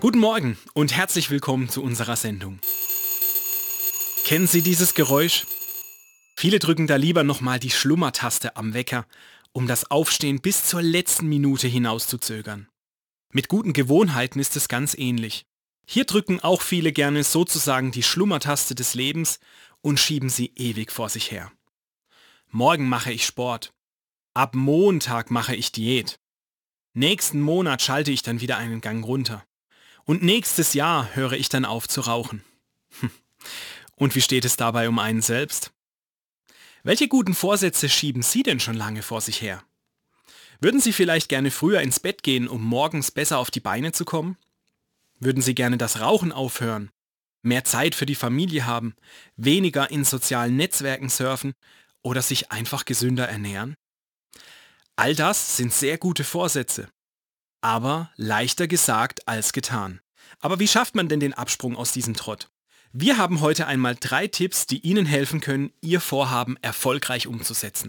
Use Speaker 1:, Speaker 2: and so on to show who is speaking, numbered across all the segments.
Speaker 1: Guten Morgen und herzlich willkommen zu unserer Sendung. Kennen Sie dieses Geräusch? Viele drücken da lieber nochmal die Schlummertaste am Wecker, um das Aufstehen bis zur letzten Minute hinauszuzögern. Mit guten Gewohnheiten ist es ganz ähnlich. Hier drücken auch viele gerne sozusagen die Schlummertaste des Lebens und schieben sie ewig vor sich her. Morgen mache ich Sport. Ab Montag mache ich Diät. Nächsten Monat schalte ich dann wieder einen Gang runter. Und nächstes Jahr höre ich dann auf zu rauchen. Und wie steht es dabei um einen selbst? Welche guten Vorsätze schieben Sie denn schon lange vor sich her? Würden Sie vielleicht gerne früher ins Bett gehen, um morgens besser auf die Beine zu kommen? Würden Sie gerne das Rauchen aufhören, mehr Zeit für die Familie haben, weniger in sozialen Netzwerken surfen oder sich einfach gesünder ernähren? All das sind sehr gute Vorsätze, aber leichter gesagt als getan. Aber wie schafft man denn den Absprung aus diesem Trott? Wir haben heute einmal 3 Tipps, die Ihnen helfen können, Ihr Vorhaben erfolgreich umzusetzen.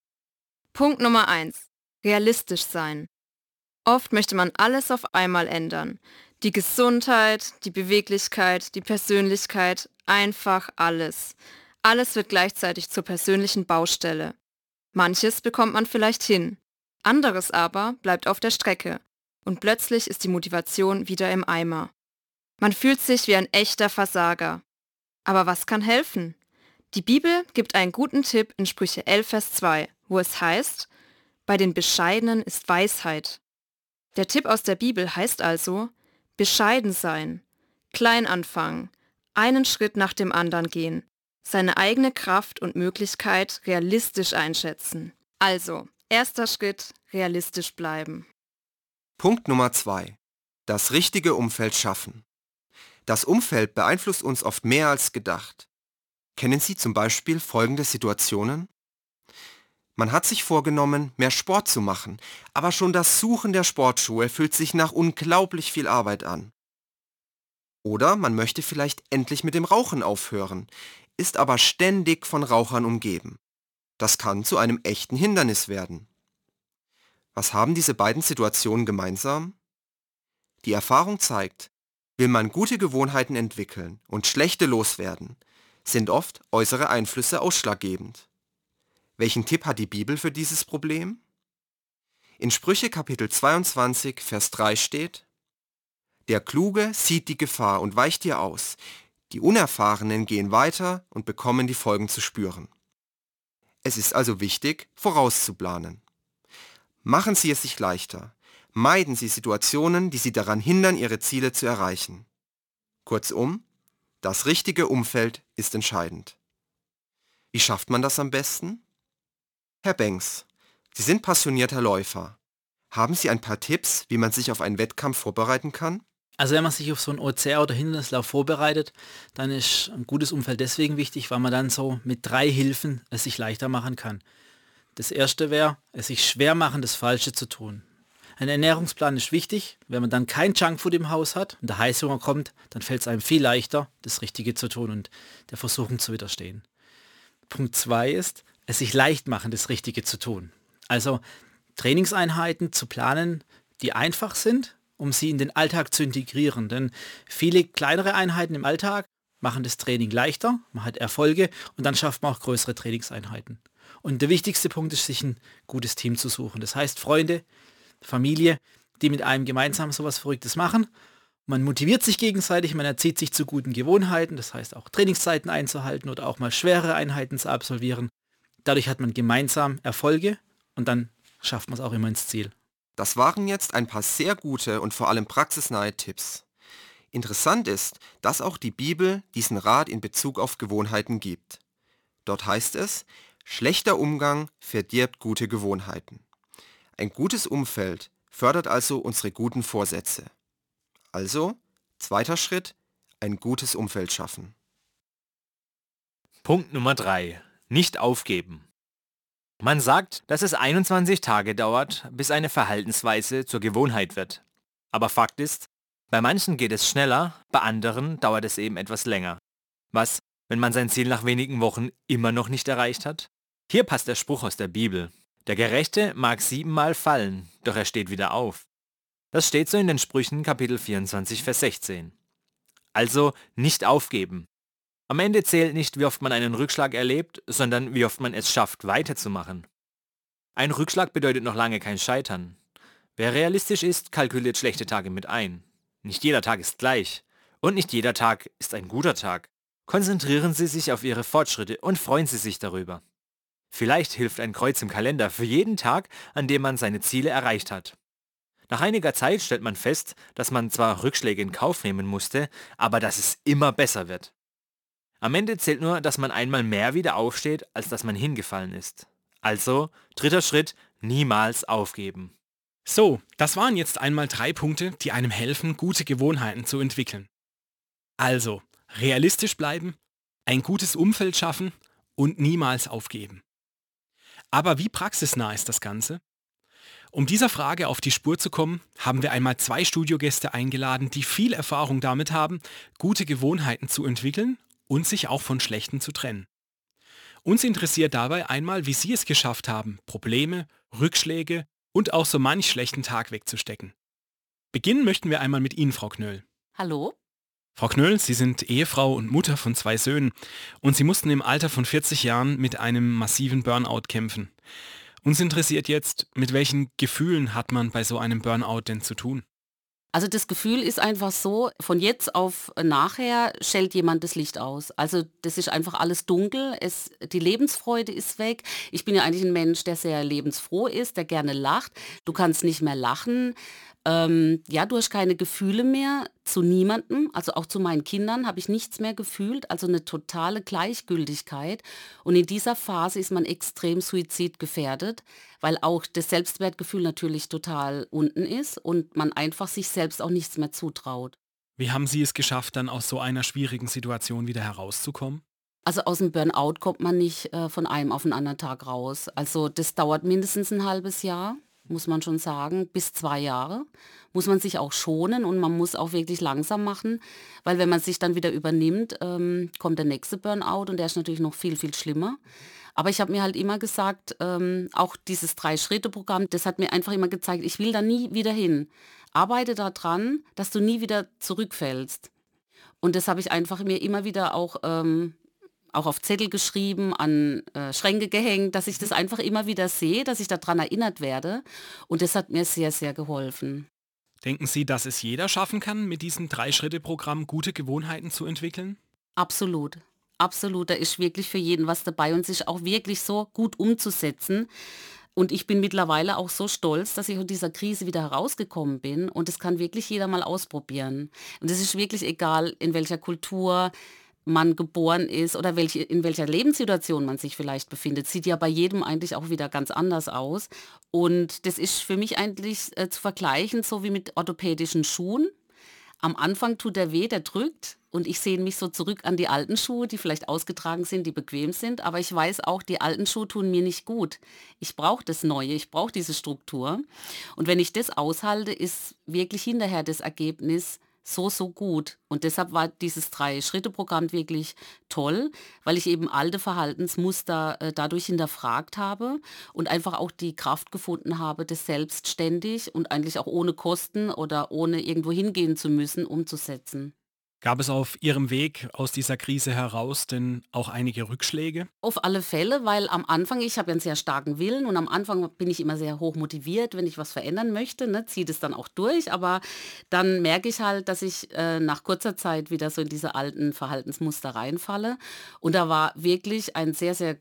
Speaker 2: Punkt Nummer 1. Realistisch sein. Oft möchte man alles auf einmal ändern. Die Gesundheit, die Beweglichkeit, die Persönlichkeit, einfach alles. Alles wird gleichzeitig zur persönlichen Baustelle. Manches bekommt man vielleicht hin, anderes aber bleibt auf der Strecke und plötzlich ist die Motivation wieder im Eimer. Man fühlt sich wie ein echter Versager. Aber was kann helfen? Die Bibel gibt einen guten Tipp in Sprüche 11, Vers 2, wo es heißt, bei den Bescheidenen ist Weisheit. Der Tipp aus der Bibel heißt also, bescheiden sein, klein anfangen, einen Schritt nach dem anderen gehen, seine eigene Kraft und Möglichkeit realistisch einschätzen. Also, erster Schritt, realistisch bleiben.
Speaker 3: Punkt Nummer 2. Das richtige Umfeld schaffen. Das Umfeld beeinflusst uns oft mehr als gedacht. Kennen Sie zum Beispiel folgende Situationen? Man hat sich vorgenommen, mehr Sport zu machen, aber schon das Suchen der Sportschuhe fühlt sich nach unglaublich viel Arbeit an. Oder man möchte vielleicht endlich mit dem Rauchen aufhören, ist aber ständig von Rauchern umgeben. Das kann zu einem echten Hindernis werden. Was haben diese beiden Situationen gemeinsam? Die Erfahrung zeigt, will man gute Gewohnheiten entwickeln und schlechte loswerden, sind oft äußere Einflüsse ausschlaggebend. Welchen Tipp hat die Bibel für dieses Problem? In Sprüche Kapitel 22, Vers 3 steht: Der Kluge sieht die Gefahr und weicht ihr aus. Die Unerfahrenen gehen weiter und bekommen die Folgen zu spüren. Es ist also wichtig, vorauszuplanen. Machen Sie es sich leichter. Meiden Sie Situationen, die Sie daran hindern, Ihre Ziele zu erreichen. Kurzum, das richtige Umfeld ist entscheidend. Wie schafft man das am besten? Herr Banks, Sie sind passionierter Läufer. Haben Sie ein paar Tipps, wie man sich auf einen Wettkampf vorbereiten kann?
Speaker 4: Also wenn man sich auf so einen OCR oder Hindernislauf vorbereitet, dann ist ein gutes Umfeld deswegen wichtig, weil man dann so mit 3 Hilfen es sich leichter machen kann. Das erste wäre, es sich schwer machen, das Falsche zu tun. Ein Ernährungsplan ist wichtig. Wenn man dann kein Junkfood im Haus hat und der Heißhunger kommt, dann fällt es einem viel leichter, das Richtige zu tun und der Versuchung zu widerstehen. Punkt 2 ist, es sich leicht machen, das Richtige zu tun. Also Trainingseinheiten zu planen, die einfach sind, um sie in den Alltag zu integrieren. Denn viele kleinere Einheiten im Alltag machen das Training leichter, man hat Erfolge und dann schafft man auch größere Trainingseinheiten. Und der wichtigste Punkt ist, sich ein gutes Team zu suchen. Das heißt Freunde, Familie, die mit einem gemeinsam sowas Verrücktes machen. Man motiviert sich gegenseitig, man erzieht sich zu guten Gewohnheiten, das heißt auch Trainingszeiten einzuhalten oder auch mal schwere Einheiten zu absolvieren. Dadurch hat man gemeinsam Erfolge und dann schafft man es auch immer ins Ziel.
Speaker 3: Das waren jetzt ein paar sehr gute und vor allem praxisnahe Tipps. Interessant ist, dass auch die Bibel diesen Rat in Bezug auf Gewohnheiten gibt. Dort heißt es, schlechter Umgang verdirbt gute Gewohnheiten. Ein gutes Umfeld fördert also unsere guten Vorsätze. Also, zweiter Schritt, ein gutes Umfeld schaffen.
Speaker 5: Punkt Nummer 3. Nicht aufgeben. Man sagt, dass es 21 Tage dauert, bis eine Verhaltensweise zur Gewohnheit wird. Aber Fakt ist, bei manchen geht es schneller, bei anderen dauert es eben etwas länger. Was, wenn man sein Ziel nach wenigen Wochen immer noch nicht erreicht hat? Hier passt der Spruch aus der Bibel. Der Gerechte mag 7-mal fallen, doch er steht wieder auf. Das steht so in den Sprüchen Kapitel 24, Vers 16. Also nicht aufgeben. Am Ende zählt nicht, wie oft man einen Rückschlag erlebt, sondern wie oft man es schafft, weiterzumachen. Ein Rückschlag bedeutet noch lange kein Scheitern. Wer realistisch ist, kalkuliert schlechte Tage mit ein. Nicht jeder Tag ist gleich. Und nicht jeder Tag ist ein guter Tag. Konzentrieren Sie sich auf Ihre Fortschritte und freuen Sie sich darüber. Vielleicht hilft ein Kreuz im Kalender für jeden Tag, an dem man seine Ziele erreicht hat. Nach einiger Zeit stellt man fest, dass man zwar Rückschläge in Kauf nehmen musste, aber dass es immer besser wird. Am Ende zählt nur, dass man einmal mehr wieder aufsteht, als dass man hingefallen ist. Also, 3. Schritt, niemals aufgeben.
Speaker 1: So, das waren jetzt einmal 3 Punkte, die einem helfen, gute Gewohnheiten zu entwickeln. Also, realistisch bleiben, ein gutes Umfeld schaffen und niemals aufgeben. Aber wie praxisnah ist das Ganze? Um dieser Frage auf die Spur zu kommen, haben wir einmal 2 Studiogäste eingeladen, die viel Erfahrung damit haben, gute Gewohnheiten zu entwickeln und sich auch von schlechten zu trennen. Uns interessiert dabei einmal, wie Sie es geschafft haben, Probleme, Rückschläge und auch so manch schlechten Tag wegzustecken. Beginnen möchten wir einmal mit Ihnen, Frau Knöll.
Speaker 6: Hallo?
Speaker 1: Frau Knöll, Sie sind Ehefrau und Mutter von 2 Söhnen und Sie mussten im Alter von 40 Jahren mit einem massiven Burnout kämpfen. Uns interessiert jetzt, mit welchen Gefühlen hat man bei so einem Burnout denn zu tun?
Speaker 6: Also das Gefühl ist einfach so, von jetzt auf nachher schellt jemand das Licht aus. Also das ist einfach alles dunkel, die Lebensfreude ist weg. Ich bin ja eigentlich ein Mensch, der sehr lebensfroh ist, der gerne lacht. Du kannst nicht mehr lachen. Ja, du hast keine Gefühle mehr zu niemandem, also auch zu meinen Kindern habe ich nichts mehr gefühlt, also eine totale Gleichgültigkeit. Und in dieser Phase ist man extrem suizidgefährdet, weil auch das Selbstwertgefühl natürlich total unten ist und man einfach sich selbst auch nichts mehr zutraut.
Speaker 1: Wie haben Sie es geschafft, dann aus so einer schwierigen Situation wieder herauszukommen?
Speaker 6: Also aus dem Burnout kommt man nicht von einem auf den anderen Tag raus. Also das dauert mindestens ein halbes Jahr, muss man schon sagen, bis 2 Jahre. Muss man sich auch schonen und man muss auch wirklich langsam machen, weil wenn man sich dann wieder übernimmt, kommt der nächste Burnout und der ist natürlich noch viel, viel schlimmer. Aber ich habe mir halt immer gesagt, auch dieses 3-Schritte-Programm, das hat mir einfach immer gezeigt, ich will da nie wieder hin. Arbeite daran, dass du nie wieder zurückfällst. Und das habe ich einfach mir immer wieder auch auf Zettel geschrieben, an Schränke gehängt, dass ich das einfach immer wieder sehe, dass ich daran erinnert werde. Und das hat mir sehr, sehr geholfen.
Speaker 1: Denken Sie, dass es jeder schaffen kann, mit diesem 3-Schritte-Programm gute Gewohnheiten zu entwickeln?
Speaker 6: Absolut. Absolut. Da ist wirklich für jeden was dabei und sich auch wirklich so gut umzusetzen. Und ich bin mittlerweile auch so stolz, dass ich aus dieser Krise wieder herausgekommen bin. Und das kann wirklich jeder mal ausprobieren. Und es ist wirklich egal, in welcher Kultur man geboren ist oder in welcher Lebenssituation man sich vielleicht befindet. Sieht ja bei jedem eigentlich auch wieder ganz anders aus. Und das ist für mich eigentlich zu vergleichen, so wie mit orthopädischen Schuhen. Am Anfang tut der weh, der drückt und ich sehe mich so zurück an die alten Schuhe, die vielleicht ausgetragen sind, die bequem sind, aber ich weiß auch, die alten Schuhe tun mir nicht gut. Ich brauche das Neue, ich brauche diese Struktur und wenn ich das aushalte, ist wirklich hinterher das Ergebnis so gut. Und deshalb war dieses 3-Schritte-Programm wirklich toll, weil ich eben alte Verhaltensmuster dadurch hinterfragt habe und einfach auch die Kraft gefunden habe, das selbstständig und eigentlich auch ohne Kosten oder ohne irgendwo hingehen zu müssen, umzusetzen.
Speaker 1: Gab es auf Ihrem Weg aus dieser Krise heraus denn auch einige Rückschläge?
Speaker 6: Auf alle Fälle, weil am Anfang, ich habe ja einen sehr starken Willen und am Anfang bin ich immer sehr hoch motiviert, wenn ich was verändern möchte, ne, ziehe das dann auch durch, aber dann merke ich halt, dass ich nach kurzer Zeit wieder so in diese alten Verhaltensmuster reinfalle und da war wirklich eine sehr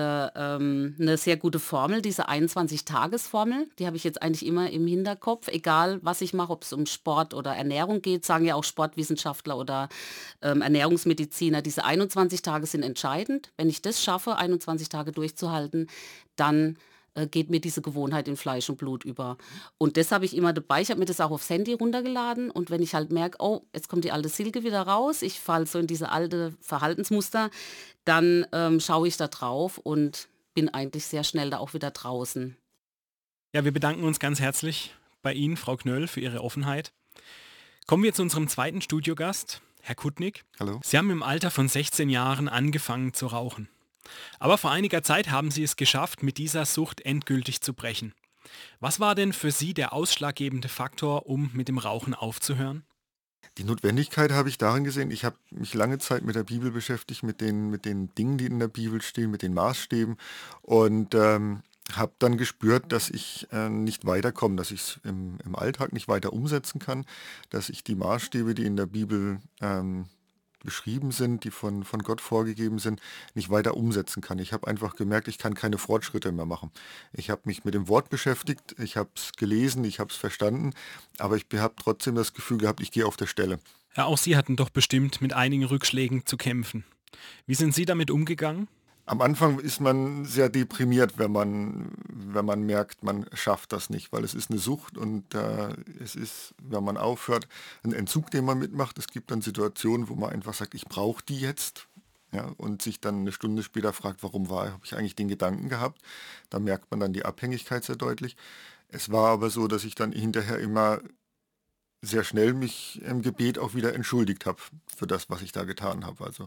Speaker 6: gute Formel, diese 21-Tages-Formel, die habe ich jetzt eigentlich immer im Hinterkopf, egal was ich mache, ob es um Sport oder Ernährung geht, sagen ja auch Sportwissenschaftler oder Ernährungsmediziner, diese 21 Tage sind entscheidend. Wenn ich das schaffe, 21 Tage durchzuhalten, dann geht mir diese Gewohnheit in Fleisch und Blut über. Und das habe ich immer dabei. Ich habe mir das auch aufs Handy runtergeladen und wenn ich halt merke, oh, jetzt kommt die alte Silke wieder raus, ich falle so in diese alte Verhaltensmuster, dann schaue ich da drauf und bin eigentlich sehr schnell da auch wieder draußen.
Speaker 1: Ja, wir bedanken uns ganz herzlich bei Ihnen, Frau Knöll, für Ihre Offenheit. Kommen wir zu unserem zweiten Studiogast, Herr Kutnik.
Speaker 7: Hallo.
Speaker 1: Sie haben im Alter von 16 Jahren angefangen zu rauchen. Aber vor einiger Zeit haben Sie es geschafft, mit dieser Sucht endgültig zu brechen. Was war denn für Sie der ausschlaggebende Faktor, um mit dem Rauchen aufzuhören?
Speaker 7: Die Notwendigkeit habe ich darin gesehen, ich habe mich lange Zeit mit der Bibel beschäftigt, mit den Dingen, die in der Bibel stehen, mit den Maßstäben und habe dann gespürt, dass ich nicht weiterkomme, dass ich es im Alltag nicht weiter umsetzen kann, dass ich die Maßstäbe, die in der Bibel beschrieben sind, die von Gott vorgegeben sind, nicht weiter umsetzen kann. Ich habe einfach gemerkt, ich kann keine Fortschritte mehr machen. Ich habe mich mit dem Wort beschäftigt, ich habe es gelesen, ich habe es verstanden, aber ich habe trotzdem das Gefühl gehabt, ich gehe auf der Stelle.
Speaker 1: Ja, auch Sie hatten doch bestimmt mit einigen Rückschlägen zu kämpfen. Wie sind Sie damit umgegangen?
Speaker 7: Am Anfang ist man sehr deprimiert, wenn man merkt, man schafft das nicht, weil es ist eine Sucht und es ist, wenn man aufhört, ein Entzug, den man mitmacht. Es gibt dann Situationen, wo man einfach sagt, ich brauche die jetzt, ja, und sich dann eine Stunde später fragt, habe ich eigentlich den Gedanken gehabt? Da merkt man dann die Abhängigkeit sehr deutlich. Es war aber so, dass ich dann hinterher immer sehr schnell mich im Gebet auch wieder entschuldigt habe für das, was ich da getan habe. Also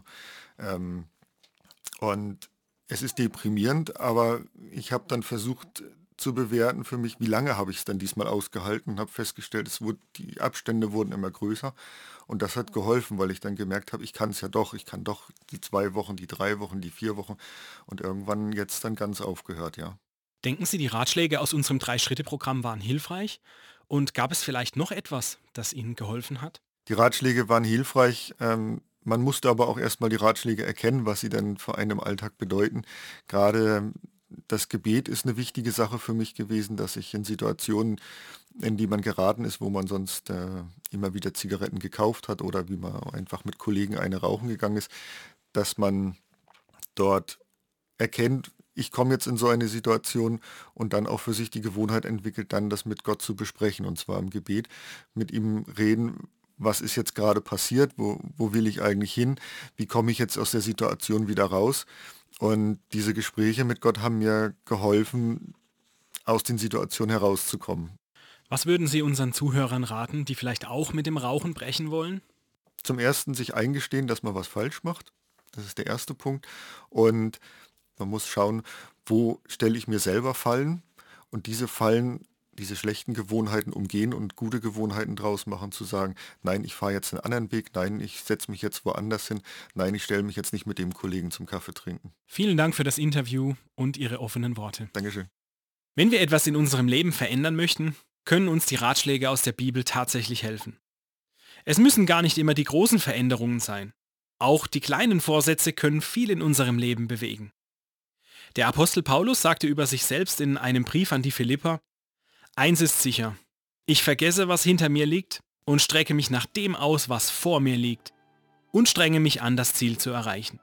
Speaker 7: und es ist deprimierend, aber ich habe dann versucht zu bewerten für mich, wie lange habe ich es dann diesmal ausgehalten und habe festgestellt, die Abstände wurden immer größer und das hat geholfen, weil ich dann gemerkt habe, ich kann es ja doch, ich kann doch die 2 Wochen, die 3 Wochen, die 4 Wochen und irgendwann jetzt dann ganz aufgehört, ja.
Speaker 1: Denken Sie, die Ratschläge aus unserem 3-Schritte-Programm waren hilfreich? Und gab es vielleicht noch etwas, das Ihnen geholfen hat?
Speaker 7: Die Ratschläge waren hilfreich. Man musste aber auch erstmal die Ratschläge erkennen, was sie dann für einen im Alltag bedeuten. Gerade das Gebet ist eine wichtige Sache für mich gewesen, dass ich in Situationen, in die man geraten ist, wo man sonst immer wieder Zigaretten gekauft hat oder wie man einfach mit Kollegen eine rauchen gegangen ist, dass man dort erkennt, ich komme jetzt in so eine Situation und dann auch für sich die Gewohnheit entwickelt, dann das mit Gott zu besprechen und zwar im Gebet, mit ihm reden, was ist jetzt gerade passiert, wo will ich eigentlich hin, wie komme ich jetzt aus der Situation wieder raus. Und diese Gespräche mit Gott haben mir geholfen, aus den Situationen herauszukommen.
Speaker 1: Was würden Sie unseren Zuhörern raten, die vielleicht auch mit dem Rauchen brechen wollen?
Speaker 7: Zum Ersten sich eingestehen, dass man was falsch macht. Das ist der erste Punkt. Und man muss schauen, wo stelle ich mir selber Fallen und diese Fallen, diese schlechten Gewohnheiten umgehen und gute Gewohnheiten draus machen, zu sagen, nein, ich fahre jetzt einen anderen Weg, nein, ich setze mich jetzt woanders hin, nein, ich stelle mich jetzt nicht mit dem Kollegen zum Kaffee trinken.
Speaker 1: Vielen Dank für das Interview und Ihre offenen Worte.
Speaker 7: Dankeschön.
Speaker 1: Wenn wir etwas in unserem Leben verändern möchten, können uns die Ratschläge aus der Bibel tatsächlich helfen. Es müssen gar nicht immer die großen Veränderungen sein. Auch die kleinen Vorsätze können viel in unserem Leben bewegen. Der Apostel Paulus sagte über sich selbst in einem Brief an die Philipper: Eins ist sicher, ich vergesse, was hinter mir liegt und strecke mich nach dem aus, was vor mir liegt und strenge mich an, das Ziel zu erreichen.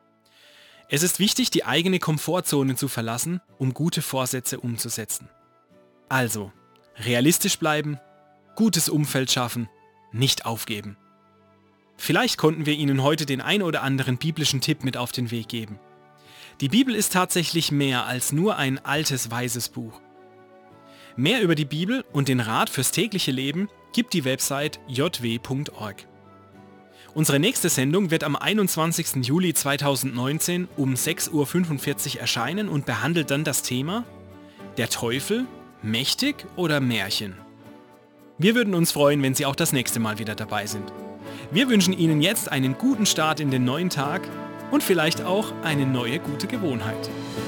Speaker 1: Es ist wichtig, die eigene Komfortzone zu verlassen, um gute Vorsätze umzusetzen. Also, realistisch bleiben, gutes Umfeld schaffen, nicht aufgeben. Vielleicht konnten wir Ihnen heute den ein oder anderen biblischen Tipp mit auf den Weg geben. Die Bibel ist tatsächlich mehr als nur ein altes, weises Buch. Mehr über die Bibel und den Rat fürs tägliche Leben gibt die Website jw.org. Unsere nächste Sendung wird am 21. Juli 2019 um 6:45 Uhr erscheinen und behandelt dann das Thema: Der Teufel, mächtig oder Märchen? Wir würden uns freuen, wenn Sie auch das nächste Mal wieder dabei sind. Wir wünschen Ihnen jetzt einen guten Start in den neuen Tag und vielleicht auch eine neue gute Gewohnheit.